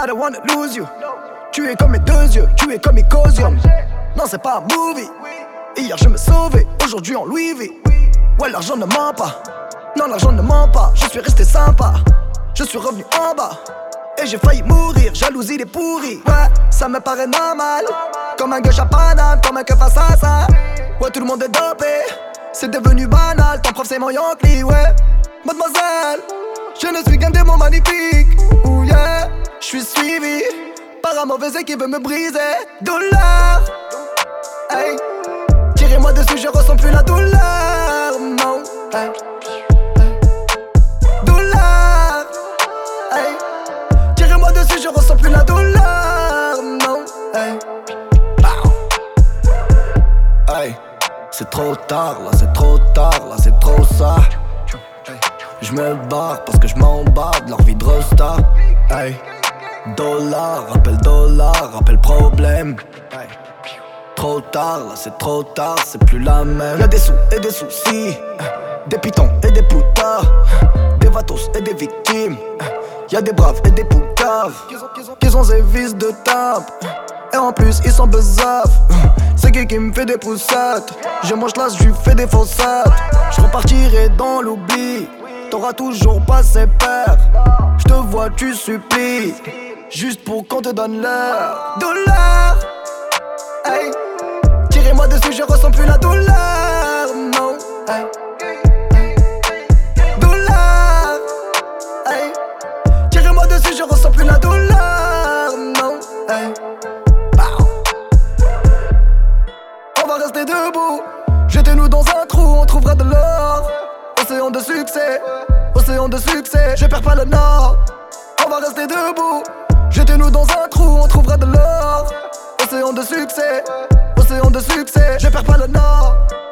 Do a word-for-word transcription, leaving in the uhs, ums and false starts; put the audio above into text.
I don't wanna lose you. Tu es comme mes deux yeux, tu es comme Icosium. Non c'est pas un movie. Hier je me sauvais, aujourd'hui en Louis V. Ouais l'argent ne ment pas. Non l'argent ne ment pas. Je suis resté sympa. Je suis revenu en bas. Et j'ai failli mourir, jalousie des pourris. Ouais, ça me paraît normal. Comme un gauche à Paname, comme un keuf à Sassa. Ouais, tout le monde est dopé. C'est devenu banal, ton prof c'est mon Yankee, ouais. Mademoiselle, je ne suis qu'un démon magnifique. Ouh yeah, je suis suivi par un mauvais qui veut me briser. Douleur, hey. Tirez-moi dessus, je ressens plus la douleur. Non, hey. Douleur, hey. Tirez-moi dessus, je ressens plus la douleur. Non, hey. Hey. C'est trop tard, là c'est trop tard, là c'est trop ça. Je me barre parce que je m'embarque de leur vie de resta. Hey. Dollar, rappel dollar, rappel problème. Hey. Trop tard, là c'est trop tard, c'est plus la même. Y'a des sous et des soucis, des pitons et des putas, des vatos et des victimes. Y'a des braves et des poucaves qui sont ces fils de tape. Et en plus ils sont besaves. C'est qui qui me fait des poussettes. Je mange là, je lui fais des faussettes. Je repartirai dans l'oubli. T'auras toujours pas ses pères. Je te vois, tu supplies. Juste pour qu'on te donne l'heure. Douleur, hey. Tirez-moi dessus, je ressens plus la douleur. Non, hey. Douleur, hey. Tirez-moi dessus, je ressens plus la douleur. Non, hey. On va rester debout. Jetez-nous dans un trou, on trouvera de l'or. Océan de succès, océan de succès. Je perds pas le nord. On va rester debout. Jetez-nous dans un trou, on trouvera de l'or. Océan de succès, océan de succès. Je perds pas le nord.